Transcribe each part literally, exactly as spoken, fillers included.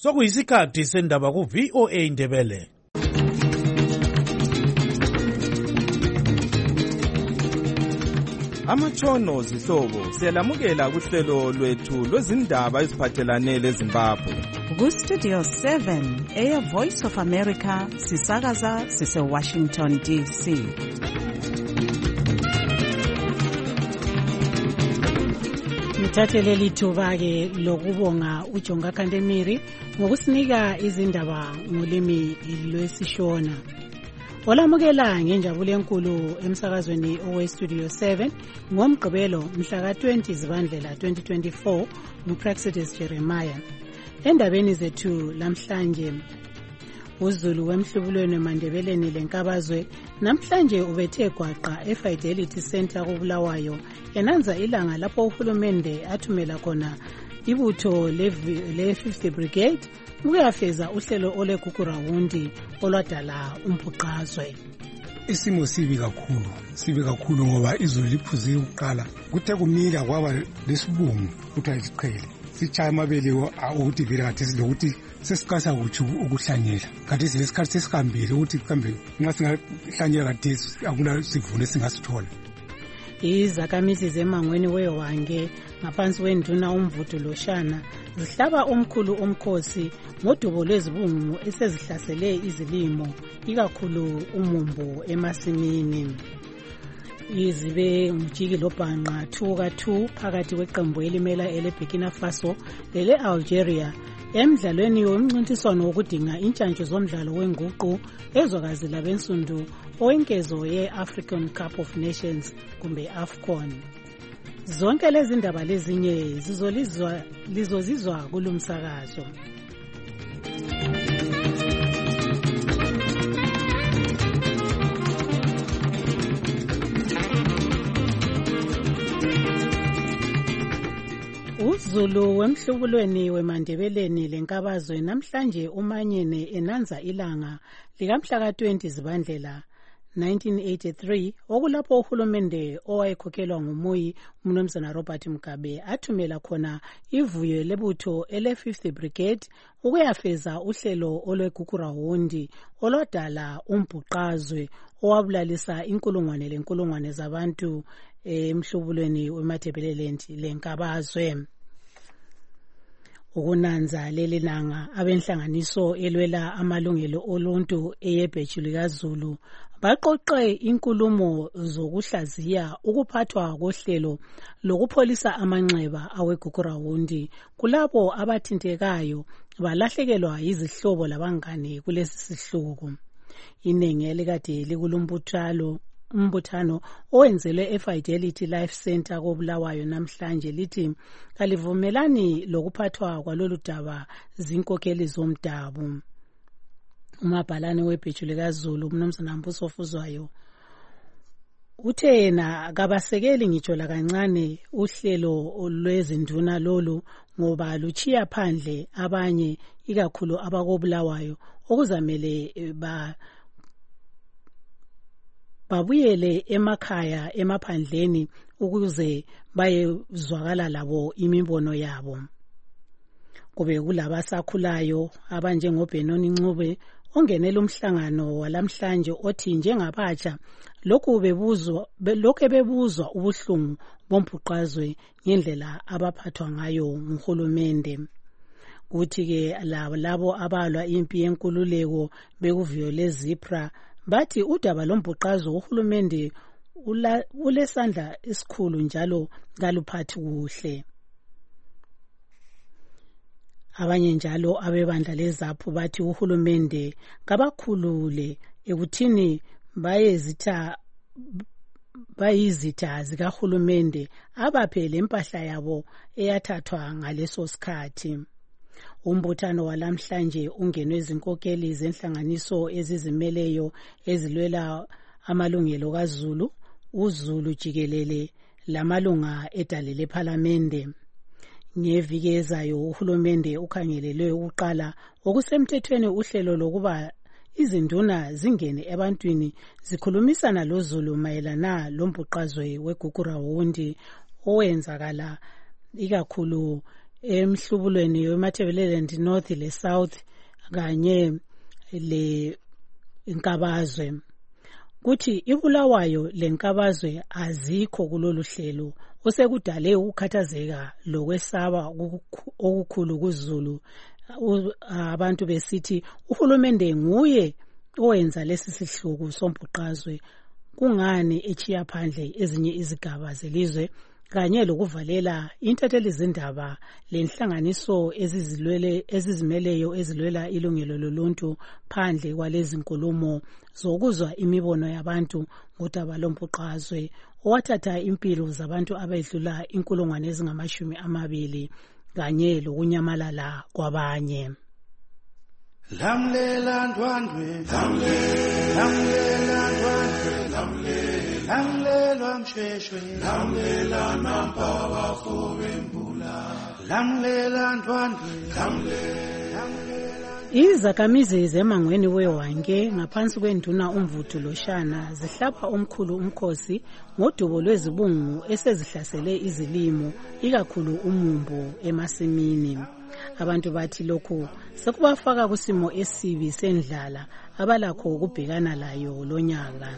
Sokuyisikhathi sendaba ku V O A Indebele. Amatshono zihlobo siyalamukela kuhlelo lwethu lwezindaba eziphathelane leZimbabwe. Ku Studio seven eya Voice of America sisakaza sise Washington D C. Ngithathele lithuba ke lokubonga uJonga Kandemiri ngokusinika izindaba ngolimi lwesishona. Olamukela ngenjabulo enkulu emsakazweni owe Studio seven ngomgqibelo mhla ka twenty Zibandlela twenty twenty-four nguPraxidis Jeremiah. Endabeni zethu lamhlanje, uZulu wemhlubulweni eMandebeleni lenkabazwe namhlanje ubethe gwaqa eFidelity Center kuBulawayo enanza ilanga lapho uhulumende athumela khona ibutho le fifty Brigade ukuyafeza uhlelo olegugurawundi olwadala umbhuqazwe. Isimo sibi kakhulu, sibi kakhulu ngoba izulu liphuze ukuqala kuthe kumila kwaba lesibungu kuthiwa isiqhele. Sichaya amabele ukuthi vele kathi silokuthi sesiqasa ukuthi ukuhlanyela. Kathi silesikhathi sesikambile ukuthi kambe nxa singahlanyela kathi akuna sivune singasithola. Izakhamizi zemangweni wewange ngaphansi kwenduna umvudu loshana zihlaba omkhulu omkhosi ngodubo lwezibungu esezihlasele izilimo ikakhulu umumbu emasimini. Izibe ngujiki lobhanqa two ka two phakathi kweqembu elimela ele Burkina Faso lele Algeria emidlalweni womncintiswano wokudinga intshantshu zomdlalo wenguqu ezwekazi labensundu owenkezo ye-African Cup of Nations kumbe AFCON. Zonke lezi ndaba lezinye zizolizwa lizozizwa kulumsakazo. uZulu wemhlubulweni weMandebeleni lenkabazwe namhlanje umanyene enanza ilanga likamhla ka twenty Zibandlela nineteen eighty-three okulapho uhulumende owayekhokhelwa ngumuyi uMnumzana Robert Mugabe athumela khona ivuyo lebutho ele fifty Brigade ukuyafeza uhlelo olwegugurawundi olwadala umbhuqazwe owabulalisa inkulungwane lenkulungwane zabantu emhlubulweni weMandebeleni lenkabazwe. Ukunanza leli langa abenhlanganiso elwela amalungelo oluntu eyebheju likaZulu baqoqe inkulumo zokuhlaziya ukuphathwa kohlelo lokupholisa amanxeba awegugurawundi kulabo abathintekayo balahlekelwa yizihlobo labangane kulesi sihluku. Inengi elikade likulumbuthalo umbuthano owenzelwe eFidelity Life Center koBulawayo namhlanje lithi kalivumelani lokuphathwa kwalolu daba zinkokheli zomdabu. Umabhalane webheju likaZulu uMnumzana Mbuso Fuzwayo uthe yena kabasekeli ngitsho la kancane uhlelo lwezinduna lolu ngoba luchiya phandle abanye ikakhulu abakoBulawayo okuzamele ba babuyele emakhaya emaphandleni ukuze bayezwakala labo imibono yabo. Kube kulabasakhulayo abanjengoBenoni Ncube ongenela umhlangano walamhlanje othi njengabatsha lokhu bebuzwa lokho bebuzwa ubuhlungu bombhuqazwe ngendlela abaphathwa ngayo nguhulumende. Kuthi ke labo abalwa impi yenkululeko bekuviyo leZipra bathi udaba lombhuqazwe uhulumende ulesandla esikhulu njalo kaluphathi kuhle. Abanye njalo abebandla leZaphu bathi uhulumende kabakhulule ekuthini bayezitha bayizitha zikahulumende abaphele impahla yabo eyathathwa ngaleso sikhathi. Umbuthano walamhlanje ungenwe izinkokeli zenhlanganiso ezizimeleyo ezilwela amalungelo kaZulu, uZulu jikelele lamalunga edale lePhalamende. Ngeviki ezayo uhulumende ukhangelelwe ukuqala okusemthethweni uhlelo lokuba izinduna zingene ebantwini zikhulumisana loZulu mayelana lombhuqazwe wegugurawundi owenzakala ikakhulu emhlubulweni weMatabeleland North le South kanye le inkabazwe. Kuthi ibulawayo lenkabazwe azikho kulolu hlelo osekudale ukukhathazeka lokwesaba okukhulu kuZulu. Abantu besithi uhulumende nguye owenza lesi sihluku sombhuqazwe, kungani echiya phandle ezinye izigaba zelizwe kanye lokuvalela intatheli zindaba lenhlanganiso ezizilwele ezizimeleyo ezilwela ilungelo loluntu phandle kwalezi nkulumo zokuzwa imibono yabantu ngodaba lombhuqazwe owathatha impilo zabantu abedlula inkulungwane ezingamashumi amabili kanye lokunyamalala kwabanye. Lamlela ndwandwe, lamlela ndwandwe, lamlela mshweshwe, lamlela nampa bafobe mbula, lamlela ndwandwe, lamlela. Izakhamizi zemangweni wewange ngaphansi kwenduna uMvuthu Loshana zihlapha omkhulu umkhosi ngodubo lwezibungu esezihlasele izilimo ikakhulu umumbu emasimini. Abantu bathi lokhu sekubafaka kusimo esibi sendlala abalakho ukubhekana layo lonyaka.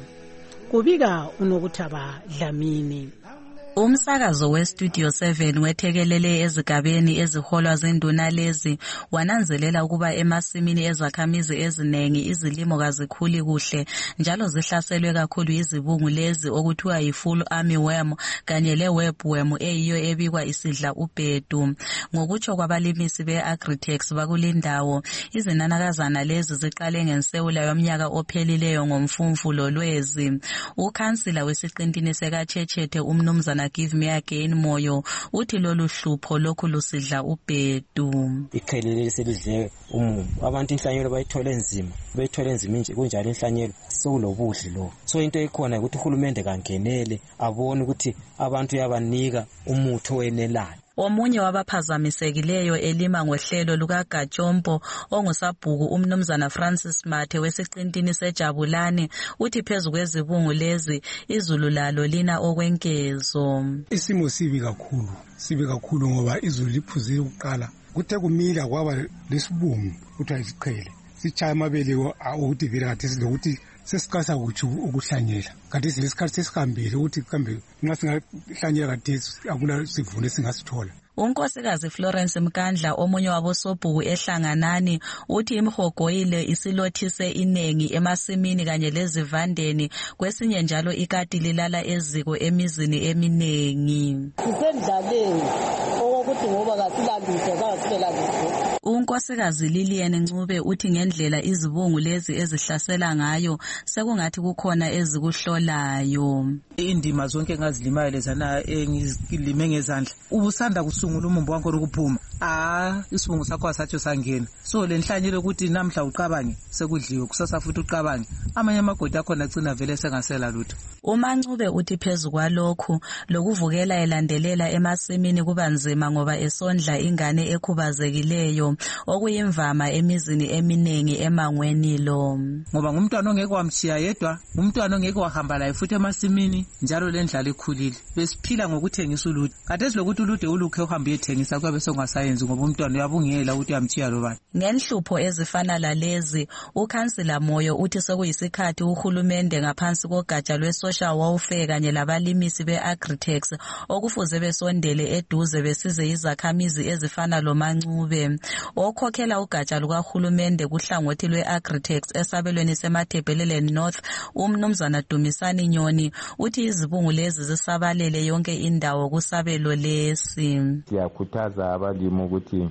Kubika uNokuthaba Dlamini. Umsakazo weStudio seven wethekelele ezigabeni eziholwa zenduna lezi wananzelela ukuba emasimini ezakhamizi eziningi izilimo kazikhuli kuhle njalo zihlaselwe kakhulu izibungu lezi okuthiwa yi-full armyworm kanye le-webworm eyiyo ebikwa isidla ubhedu. Ngokutsho kwabalimisi be-Agritex bakulindawo, izinanakazana lezi ziqale ngensewula yomnyaka ophelileyo ngomfumfu lolwezi. Ukhansila wesiqintini sekaChechethe umnumzana Give Me Again Moyo uthi lolu hlupho lokhu lusidla ubhedu. Iqhelile selidle umumbu, abantu inhlanyelo bayithole enzima, bayithole enzima nje kunjalo inhlanyelo sokulobudli lo. So into ekhona ukuthi uhulumende kangenele abone ukuthi abantu yabanika umuthi owenelayo. Omunye wabaphazamisekileyo elima ngohlelo lukaGatshompo ongusabhuku umnumzana Francis Mathe wesiqintini seJabulane uthi phezu kwezibungu lezi izulu lalo lina okwenkezo. Isimo sibi kakhulu, sibi kakhulu ngoba izulu liphuze ukuqala kuthe kumila kwaba lesibungu kuthiwa isiqhele. Sichaya amabele ukuthi vira kathi silokuthi sesikasa ukuthi ukuhlanyela. Kanti silesikhathi sesihambile ukuthi kambe nxa singahlanyela kathi akula sivune singasithola. Unkosikazi Florence Mkandla omunye wabosobhuku ehlanganani uthi imhogoyile isilothise inengi emasimini kanye lezivandeni kwesinye njalo ikati lilala eziko emizini eminengi. Sisendlaleni okokuthi ngoba kasilalise kasilalise. Unkosikazi Lilian Ncube uthi ngendlela izibungu lezi ezihlasela ngayo sekungathi kukhona ezikuhlolayo. Indima zonke ngazilimayo lezana engizilime ngezandla ubusanda kusungula umumbu wanko ukuphuma ah isibungu sakho asatsho sangena so lenhlanyelo ukuthi namhla uqabange sekudliwe kusasa futhi uqabange amanye amagodi akho nagcina vele sengasela lutho. uMancube uthi phezu kwalokhu lokuvukela elandelela emasimini kubanzima ngoba esondla ingane ekhubazekileyo okuyimvama emizini eminengi emangweni lo ngoba ngumntwana ongeke wamshiya yedwa umntwana ongeke wahamba laye futhi emasimini njalo lendlala ekhulile besiphila ngokuthengisa ulutho kade silokuthi uluthe ulukhe uhambe ethengisa kwabe songasayenzi ngoba umntwana uyabungela ukuthi uyamchiya lobani. Ngenhlupho ezifana lalezi ukhansila Moyo uthi sekuyisikhathi uhulumende ngaphansi kogatsha lwe-social welfare kanye labalimisi be-Agritex okufuze besondele eduze besize izakhamizi ezifana loMancube okhokhela ugatsha lukahulumende kuhlangothi lwe-Agritex esabelweni seMatabeleland North umnumzana Dumisani Nyoni uthi izibungu lezi zisabalele yonke indawo kusabelo lesi. Siyakhuthaza abalimi ukuthi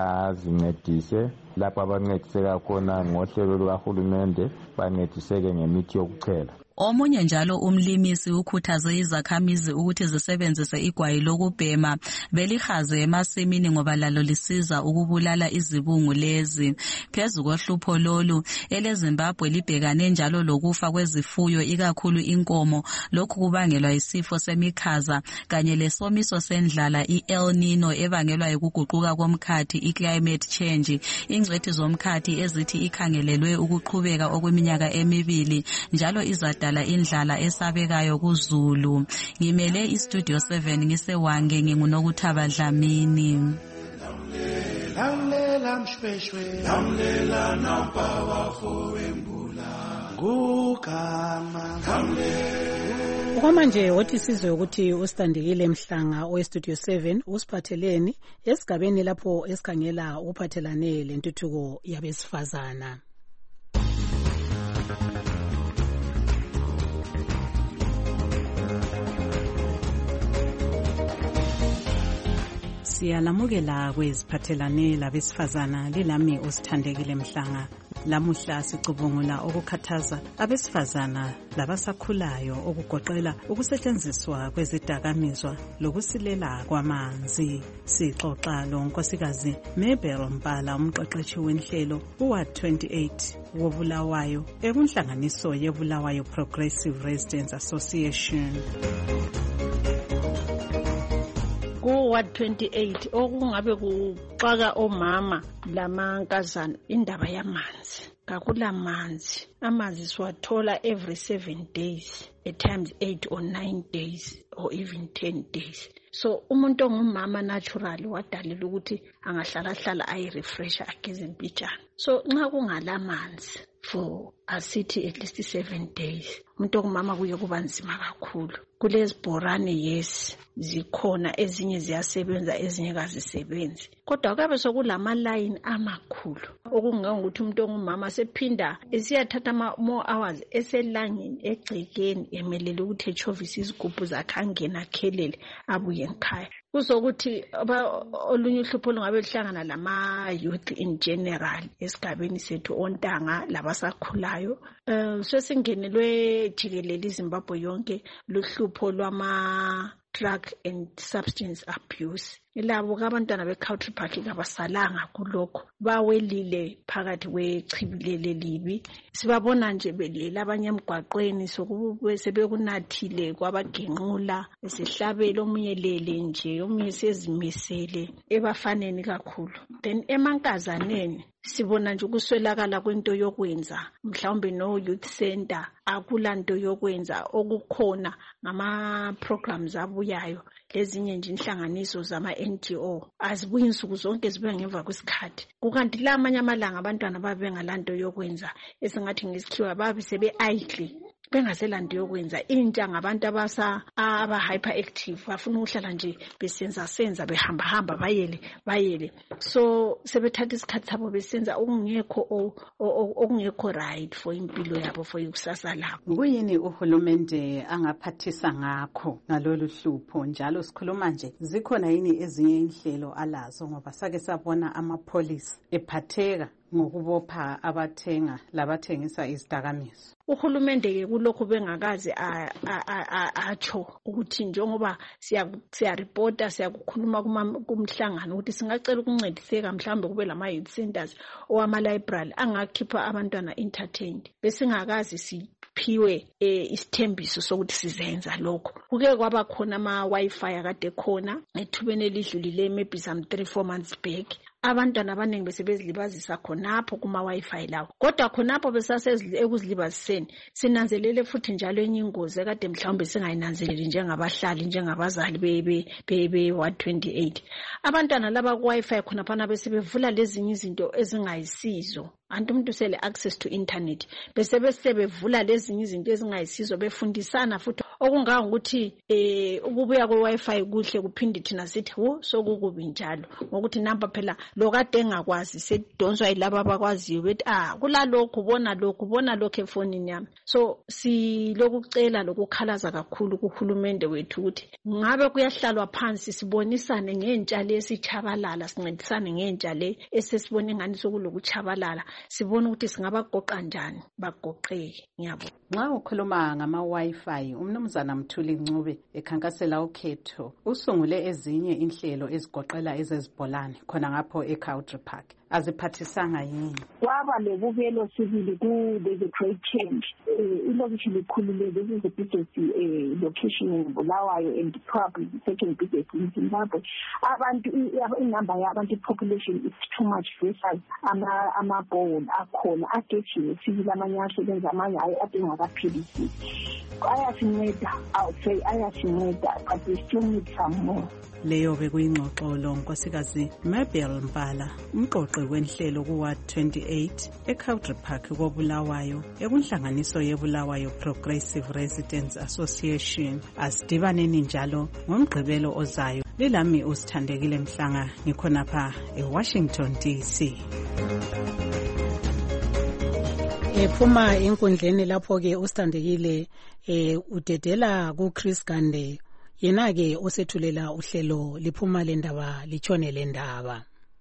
bazincedise lapho abancediseka khona ngohlelo lukahulumende bancediseke ngemithi yokuchela. Omunye njalo umlimisi ukhuthaze izakhamizi ukuthi zisebenzise igwayi lokubhema belihaze emasimini ngoba lalo lisiza ukubulala izibungu lezi. Phezu kohlupho lolu eleZimbabwe libhekane njalo lokufa kwezifuyo ikakhulu inkomo lokhu kubangelwa isifo semikhaza kanye lesomiso sendlala i-El Nino ebangelwa ukuguquka komkhathi i-climate change. Ingcwethi zomkhathi ezithi ikhangelelwe ukuqhubeka okweminyaka emibili njalo izada la indlala esabekayo kuZulu. Ngimele iStudio seven ngisewange nginguNokuthaba Dlamini. lamlela mshweshwe lamlela nampa bafowembula ngugama lamlela. Okwamanje wothi sizwe ukuthi uStandekile Mhlanga owestudio seven usiphatheleni esigabeni lapho esikhangela ukuphathelane lentuthuko yabesifazana. Siyalamukela kweziphathelane labesifazana lilami uSthandekile Mhlanga. Lamuhla sicubungula okukhathaza abesifazana labasakhulayo okugoqela ukusetshenziswa kwezidakamizwa lokusilela kwamanzi. Sixoxa lonkosikazi Mabel Mpala, umqeqeshi wenhlelo uWard twenty-eight wobulawayo ekunhlanganiso yeBulawayo Progressive Residents Association. Ku-Ward twenty-eight okungabe kuxaka omama lamankazana indaba yamanzi. Kakula manzi. Amanzi siwathola every seven days, at times eight or nine days or even ten days. So umuntu ongumama naturally wadalila ukuthi angahlala hlala ayi refresh ageze impijana. So nxa kungalamanzi for asithi at least seven days, umuntu ongumama kuye kuba nzima kakhulu. Kulezi bhorane yes zikhona, ezinye ziyasebenza ezinye kazisebenzi, kodwa kabe sokulama line amakhulu okungengokuthi umuntu ongumama sephinda esiyathatha ama more hours eselangeni egcekeni emelele ukuthi echovise izigubhu zakhe angena akhelele abuye ekhaya. Kuzokuthi olunye uhlupho lungabe lihlangana lama youth in general esigabeni sethu ontanga labasakhulayo. Uh, sesingenelwe jikelele iZimbabwe yonke luhlupho lwama drug and substance abuse. Ilabo kabantwana beCountry Park kabasalanga kulokho, bawelile phakathi kwechibilele libi. Sibabona nje belela abanye emgwaqweni sokube sebekunathile kwabagenqula esihlabela omunye lele nje omunye sezimisele ebafaneni kakhulu. Then emankazaneni sibona nje ukuswelakala kwento yokwenza, mhlawumbe no youth center akulanto yokwenza, okukhona ngama programs abuyayo lezinye nje inhlanganiso zama N G O azibuyi insuku zonke zibe ngemva kwesikhathi. Kukanti la amanye amalanga abantwana babe ngalanto yokwenza esingathi ngesikhiwa babe sebe idle bengaselanto yokwenza. Intsha ngabantu abasa aba hyperactive bafuna ukuhlala nje besenza senza behamba hamba bayele bayele, so sebethatha isikhathi sabo besenza okungekho okungekho right for impilo yabo, for ikusasa labo. Kuyini uhulumende angaphathisa ngakho ngalolu hlupho? Njalo sikhuluma nje zikhona yini ezinye inhlelo alazo, ngoba sake sabona amapolisi ephatheka ngokubopha abathenga labathengisa izidakamizwa. Uhulumende ke kulokho bengakazi atsho ukuthi njengoba siya reporta siyakukhuluma kumhlangano ukuthi singacela ukuncediseka mhlawumbe kube lama youth centers o ama library angakhipha abantwana entertained, besingakazi si phiwe isithembiso sokuthi sizenza lokho. Kuke kwaba khona ama wifi akade khona ethubeni elidlulile maybe some three four months back. Abantwana abaningi besebezilibazisa khonapho kuma wifi lawo, kodwa khonapho besasezile ekuzilibaziseni sinanzelele futhi njalo enye ingozi ekade mhlawumbe singayinanzeleli njengabahlali njengabazali bebe bebe Ward twenty-eight. Abantwana laba ku wifi khonapha besebevula lezinye izinto ezingayisizo, anti umuntu sele access to internet bese besebevula lezinye izinto ezingayisizo befundisana futhi okungawa ukuthi eh ukubuya kwe wifi kuhle kuphinde thina sithi wo sokukubi njalo, ngokuthi namba phela lokade engakwazi sedonswa yilabo abakwaziyo bethi ah kulalokho bona lokho bona lokho efonini yami. So si lokucela lokukhalaza kakhulu kuhulumende wethu ukuthi ngabe kuyahlalwa phansi sibonisane ngentsha lesitshabalala, sincedisane ngentsha le esesibone ngani sokulokuchabalala, sibone ukuthi singabagoqa kanjani bagoqeke. Ngiyabona nxa ukhuluma ngama wifi, umnumzana Mthuli Ncube ekhankasela ukhetho usungule ezinye inhlelo ezigoqela ezezibholane khona ngapho eCountry Park. aziphathisanga yini? Kwaba lebukelo sibili ku there's a great change. Ilokishi likhulile, this is the biggest uh, location in Bulawayo and probably the second biggest in Zimbabwe. Abantu inumber yabantu population is too much versus ama amabholo akhona agejiwe sibili amanye asebenza amanye adingakaphilisi. Ayasinceda, I'll say ayasinceda, but we still need some more. Leyo bekuyingxoxolo nkosikazi Mabel Mbala, umqoqi wenhlelo kuWard twenty-eight eCountry Park koBulawayo ekunhlanganiso yeBulawayo Progressive Residents Association. Asidibaneni njalo ngomgqibelo ozayo. Lelami uSithandekile Mhlanga ngikhonapha eWashington D C. Ephuma enkundleni lapho ke uSithandekile eh udedela ku Chris Gande. Yena ke osethulela uhlelo liphuma lendaba litshone lendaba.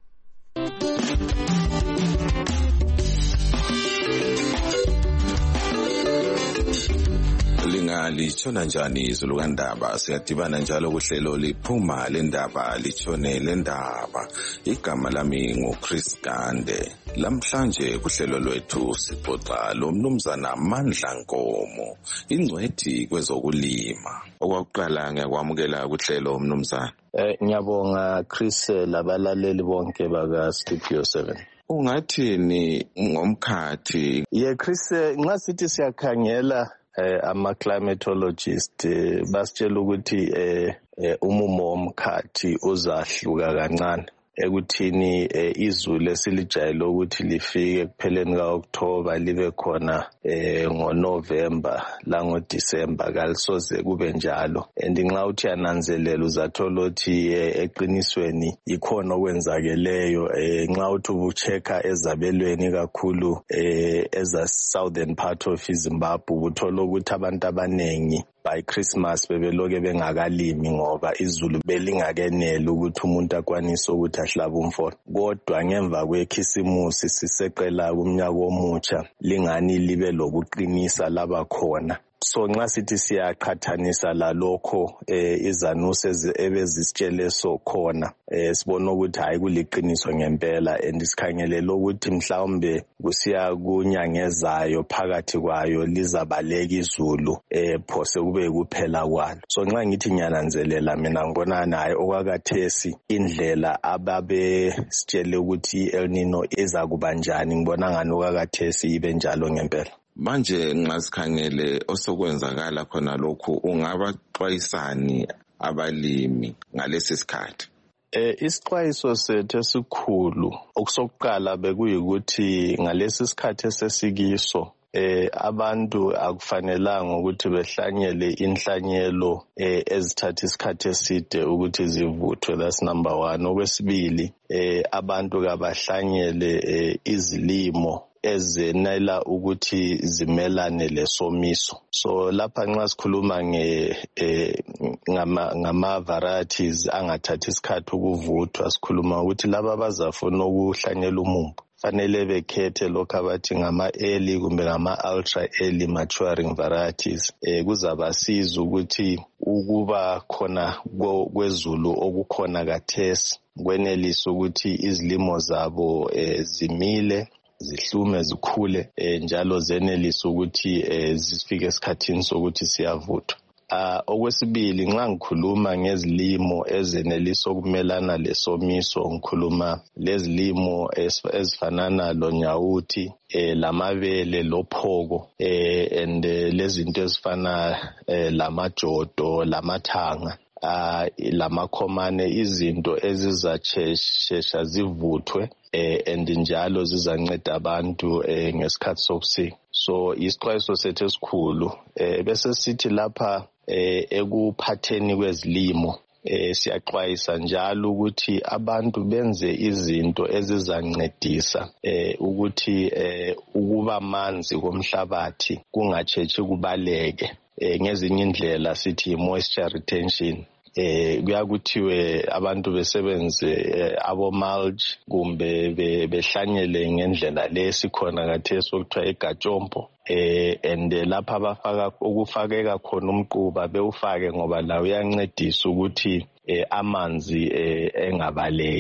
Lingalitshona njani izulu kandaba? Siyadibana njalo kuhlelo liphuma lendaba litshone lendaba. Igama lami nguChris Gande. Lamhlanje kuhlelo lwethu sixoxa lo mnumzana Mandla Nkomo, ingcwethi kwezokulima. Okwakuqala ngiyakwamukela kuhlelo mnumzana. Eh ngiyabonga Chris labalaleli bonke baka Studio seven. Ungathini ngomkhathi? Ye Chris nxa sithi siyakhangela eh ama climatologist eh, basitshela ukuthi eh, eh umumo womkhathi uzahluka kancane ekuthini eh, izulu esilijayele ukuthi lifike kupheleni kaOctober libe khona eh ngoNovember la ngoDecember kalisoze kube njalo. And nxa uthi yananzelela uzathola ukuthi eh, eqinisweni ikhona okwenzakeleyo eh, nxa uthi ubuchecka ezabelweni kakhulu eh, eza southern part of Zimbabwe uthola ukuthi abantu abanengi by Christmas bebeloke bengakalimi ngoba izulu belingakenele ukuthi umuntu akwanise ukuthi ahlaba umfolo. Kodwa ngemva kwekhisimusi siseqela kumnyaka omutsha lingani libe lokuqinisa laba khona. So nxa sithi siyaqhathanisa lalokho eh izanuse ebezisitshele so khona eh sibona ukuthi hayi kuliqiniso ngempela and isikhangelele ukuthi mhlawumbe kusiya kunyangezayo phakathi kwayo lizabaleka izulu eh phose kube kuphela kwalo. So nxa ngithi ngiyananzelela mina ngibona naye okwakathesi indlela ababe sitshele ukuthi El Nino iza kuba njani ngibona ngani okwakathesi ibe njalo ngempela. Manje ngasikhangele osokwenzakala khona lokhu ungabaxwayisani abalimi ngalesi sikhathi? Eh isixwayiso sethu esikhulu okusokuqala bekuyikuthi ngalesi sikhathi esesikiso eh abantu akufanelanga ukuthi behlanyele inhlanyelo eh ezithatha isikhathi eside ukuthi zivuthwe. That's number one. Okwesibili eh abantu kabahlanyele eh, izilimo ezenela ukuthi zimelane lesomiso. So lapha nxa sikhuluma nge eh, ngama ngama varieties angathathi isikhathi ukuvuthwa, sikhuluma ukuthi laba abazafuna ukuhlanyela umumbu fanele bekhethe lokho abathi ngama early kumbe ngama ultra early maturing varieties. Eh kuzabasiza ukuthi ukuba khona kwezulu okukhona kathesi kwenelisa ukuthi izilimo zabo eh, zimile zihlume zikhule eh, njalo zenelisa ukuthi eh, zifike esikhathini sokuthi siyavuthwa. Ah okwesibili nxa ngikhuluma ngezilimo ezenelisa ukumelana lesomiso ngikhuluma lezilimo ezifanana lonyawuthi eh, lamabele lophoko eh, and eh, lezinto ezifana eh, lamajodo lamathanga ah lamakhomane, izinto ezizacheshesha zivuthwe eh and njalo zizanceda abantu eh ngesikhathi sobusika. So isixwayiso sethu esikhulu eh bese sithi lapha eh ekuphatheni kwezilimo eh siyaxwayisa njalo ukuthi abantu benze izinto ezizancedisa eh ukuthi eh ukuba manzi komhlabathi kungatshetshi kubaleke eh ngezinye indlela sithi moisture retention. Eh kuyakuthiwe abantu besebenze eh, abo mulch kumbe behlanyele ngendlela lesikhona kathesi okuthiwa egatshompo eh and lapha abafaka ukufakeka khona umquba bewufake ngoba lawo uyancedisa ukuthi eh, amanzi eh, engabaleki.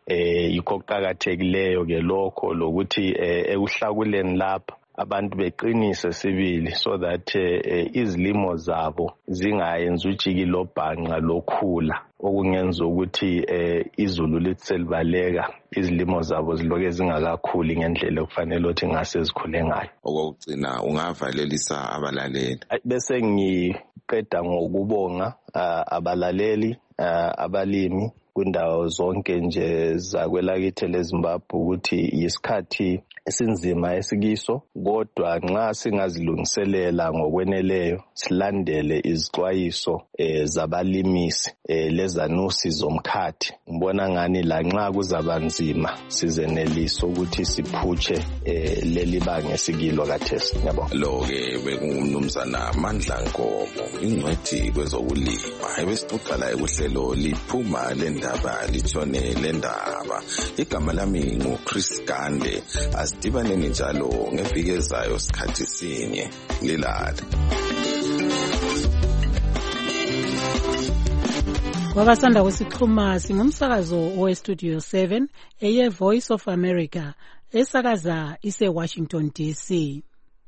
eh yikho kuqhakathekileyo ke lokho lokuthi ekuhlakuleni lapha abantu beqinise sibili so that uh, izilimo zabo zingayenza ujikilo bhanqa lokhula okungenza ukuthi uh, izulu lithi selibaleka izilimo zabo ziloke zingakakhuli ngendlela okufanele ukuthi ngase zikhule ngayo. Okugcina ungavalelisa abalaleli bese ngiqeda ngokubonga uh, abalaleli uh, abalimi kundawo zonke nje zakwelakithi leZimbabwe ukuthi yisikhathi esinzima esikiso kodwa nxa singazilungiselela ngokweneleyo silandele izixwayiso eh, zabalimisi eh, lezanusi zomkhathi ngibona ngani la nxa kuzabanzima sizenelisa ukuthi siphutshe eh, leli banga esikilo kathesi yabo. Lo ke bekungumnumzana Mandla Nkomo ingcwethi kwezokulima ebesixoxa ekuhlelo liphuma lendaba litshone lendaba. Igama lami nguChris Gande. Asidibaneni njalo ngeviki ezayo sikhathi sinye lilala. Kwabasanda kusixhuma singumsakazo we Studio seven eye Voice of America esakaza ise Washington D C.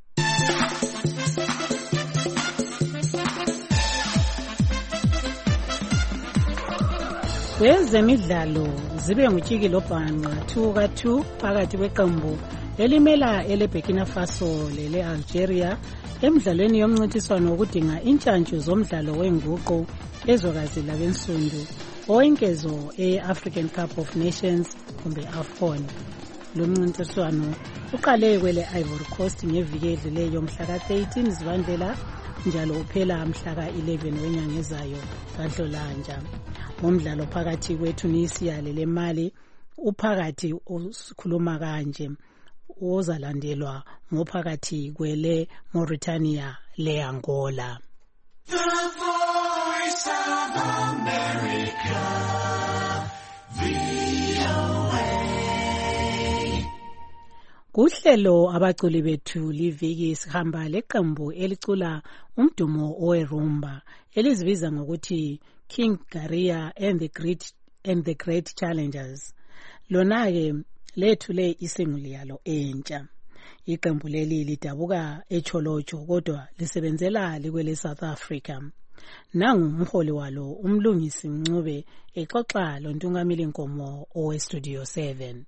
Kwezemidlalo zibe ngutshikilo bhanqa two ka two phakathi kweqembu elimela ele Burkina Faso lele Algeria emidlalweni yomncintiswano wokudinga intshantshu zomdlalo wenguqu ezwekazi labensundu owenkezo e-African Cup of Nations kumbe AFCON. Lo mncintiswano uqale kwele Ivory Coast ngeviki edluleyo mhla ka thirteen Zibandlela njalo uphela mhla ka eleven wenyanga ezayo kaNhlolanja. Umdlalo phakathi kweTunisia lele Mali uphakathi usikhuluma kanje ozalandelwa ngophakathi kwele Mauritania le Angola. The Voice of America, V O A. Kuhlelo abaculi bethu liviki sihamba leqembu elicula umdumo owerumba elizibiza ngokuthi King Garia and the Great and the Great Challengers. Lona ke lethule isinguli yalo entsha. Iqembu leli lidabuka eCholocho kodwa lisebenzela likwele South Africa. Nangu umholi walo umlungisi Ncube exoxa lo Ntungamili Nkomo owe Studio seven.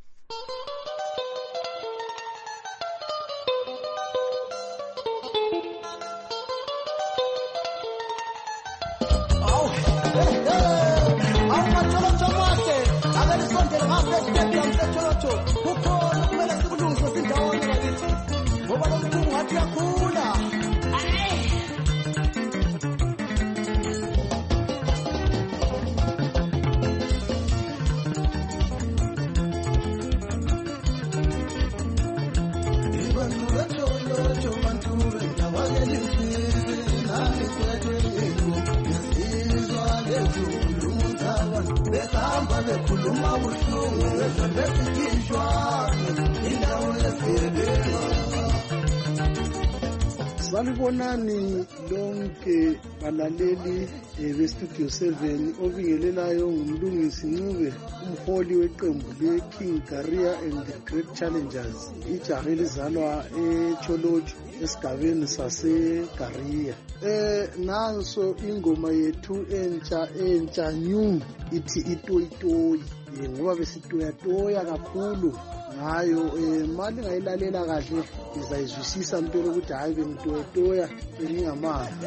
Salibonani lonke balaleli be Studio seven obingelelayo ngumlungisi Ncube umholi weqembu le King Garia and the Great Challengers ijaha elizalwa eCholocho esigabeni sase Garia. Eh nanso ingoma yethu entsha entsha new ithi itoyitoyi ngoba besitoya toya kakhulu ngayo eh mali ngayilalela kahle izayizwisisa impela ukuthi hayi bengitoya toya bengingamanga.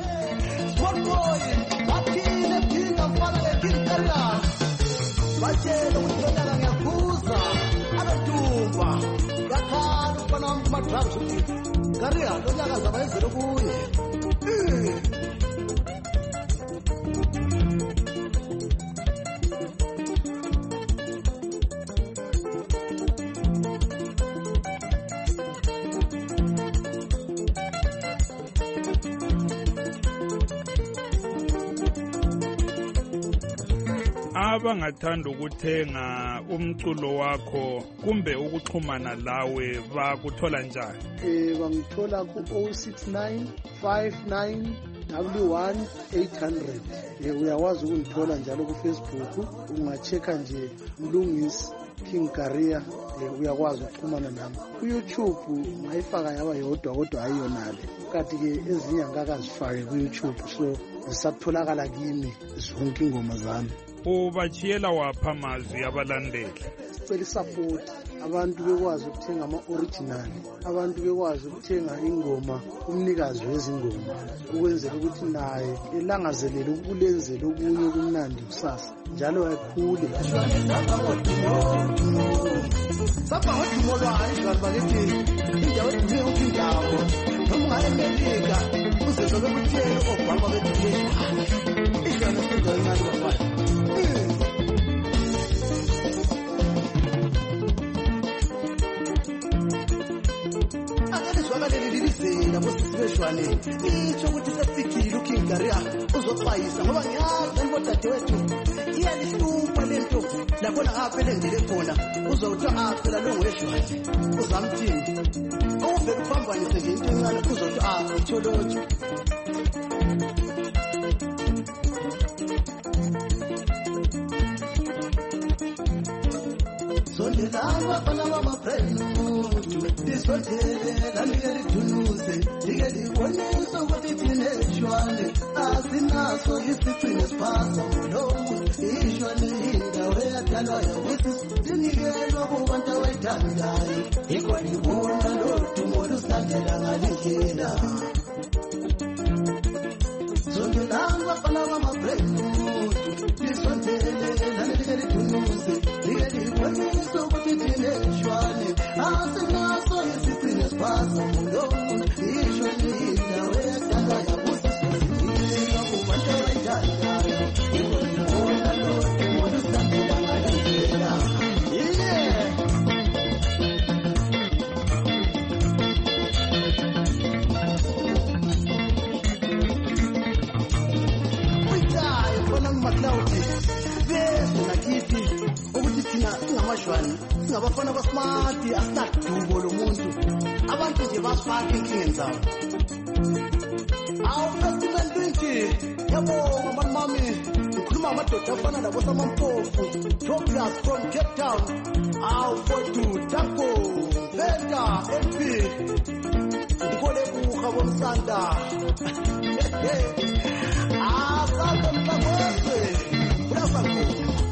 Baphile phinda mfana lekinqela batshela ukuthi lona ngiyakhuza abathumba yakhala mfana wamadrags ukuthi Garia lonyaka zabayenzele kuye. Abangathanda ukuthenga umculo wakho kumbe ukuxhumana lawe bakuthola njani? Eh bangithola ku oh six nine five nine w one eight hundred. um uyakwazi ukungithola njalo kufacebook, ungacheka nje Mlungisi King Career, um uyakwazi ukuxhumana nami. Ku-YouTube ungayifaka yaba yodwa kodwa ayiyonale, kanti-ke ezinye angakazifake ku-YouTube, so zisatholakala kimi zonke ingoma zami. Ubachiyela wapha amazwi abalandeli? Sicela isapoti, abantu bekwazi ukuthenga ama-original, abantu bekwazi ukuthenga ingoma umnikazi wezingoma, ukwenzela ukuthi naye elangazelele ukulenzela okunye kumnandi kusasa njalo akhule. Sapa ngodumo lwayo abantu bakithi indawo ethi yonke indawo noma ungayemelika uzezobe kuthele obhamba bethi idlala sendawo encane bafana. Labo sisibeshwane itsho ukuthi sesifikile uKing Career uzoxwayisa ngoba ngiyazi ngibodadewethu iyalihlupha lento lakhona apha elendele khona uzowuthi ah phela lo ngweshwane uzamthini uvele uphambanise nje into encane uzothi ah itholoji. Sondela bana mama friend disondele lamike lidunuze like libonisa ukuthi thine shwane asinaso isiqine siphaza mlomo ishwane indawo eyadalwa yokuthi sinikelwa kubantu abayithandayo yikho libona lodumo lusandela ngalindlela. Sondela bana mama friend disondele lamike lidunuze like libonisa ukuthi thine shwane asinaso isiqine siphaza mlomo ishwane indawo eyadalwa yokuthi sinikelwa kubantu abayithandayo yikho libona lodumo lusandela ngalindlela. Singabafana basmati asinadubo lo muntu abantu nje basifaka inkingeni zabo. Awu festival twenty yabo mama mami ngikhuluma amadoda afana nabo samampofu Douglas from Cape Town. Awu fotu Tanko Venda M P ngikole buka bomsanda. Ah sasa mtagozwe bravo.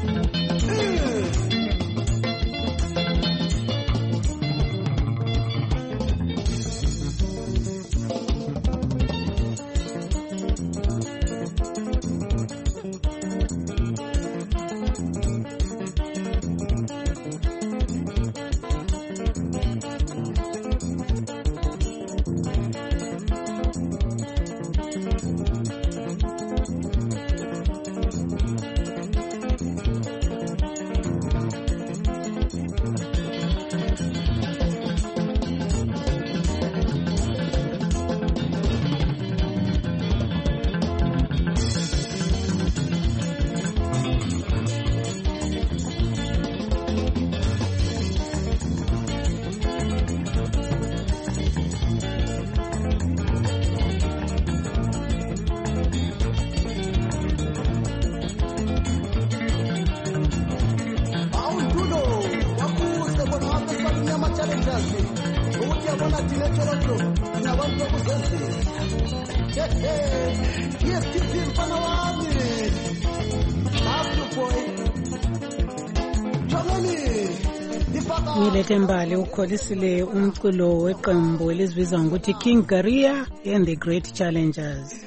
Ngilethembali ukholisile umculo weqembu elizibizwa ngokuthi King Career and the Great Challengers.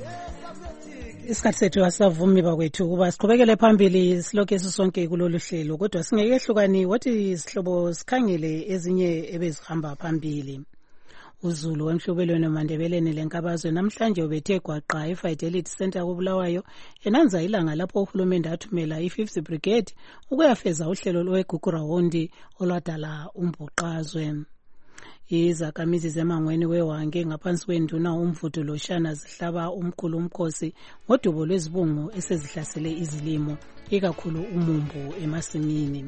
Isikhathi sethu asavumi bakwethu ukuba siqhubekele phambili silokhu sisonke kulolu hlelo, kodwa singekehlukani wathi isihlobo sikhangele ezinye ebezihamba phambili. uZulu wemhlobelweni eMandebeleni lenkabazwe namhlanje ubethe gwaqa eFidelity Center koBulawayo enanza ilanga lapho uhulumende athumela i-fifth Brigade ukuyafeza uhlelo lweGugurawundi olwadala umbhuqazwe. Izakhamizi zemangweni weWange ngaphansi kwenduna uMvudu Loshana zihlaba umkhulu umkhosi ngodubo lwezibungu esezihlasele izilimo ikakhulu umumbu emasimini.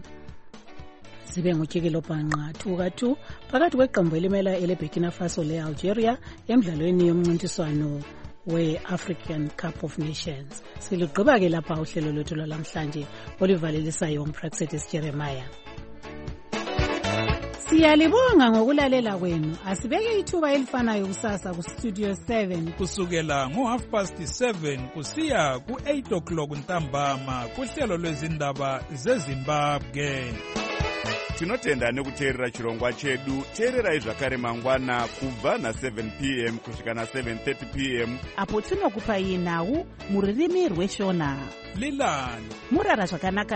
Zibe ngutshekelo bhanqa two ka two phakathi kweqembu elimela eleBurkina Faso leAlgeria emidlalweni yomncintiswano we-African Cup of Nations. Silugqiba-ke lapha uhlelo lwethu lwalamhlanje oluvalelisayo uMpraxedes Jeremiah. Siyalibonga ngokulalela kwenu. Asibeke ithuba elifanayo kusasa ku Studio seven kusukela ngo half past seven kusiya ku eight o'clock ntambama kuhlelo lwezindaba zeZimbabwe. Tinotenda nekuteerera chirongwa chedu. Teererai zvakare mangwana kubva na seven p m kusvika na seven thirty p m apo tinokupai nhau muririmi rweshona. Lilani murara zvakanaka.